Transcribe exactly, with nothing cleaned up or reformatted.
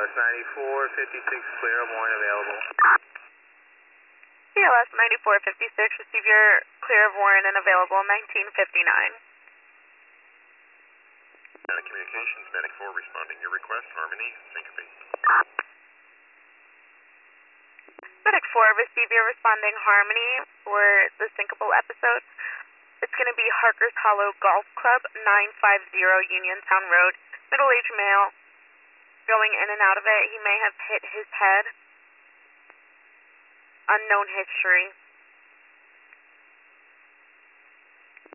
S ninety-four fifty-six clear, warrant available. C L S ninety-four fifty-six, receive your clear of warrant and available nineteen fifty-nine. Uh, communications, Medic four responding. Your request, Harmony, Syncope. Medic four, receive your responding Harmony for the syncopal episode. It's going to be Harker's Hollow Golf Club, nine fifty Uniontown Road. Middle-aged male, going in and out of it. He may have hit his head. Unknown history.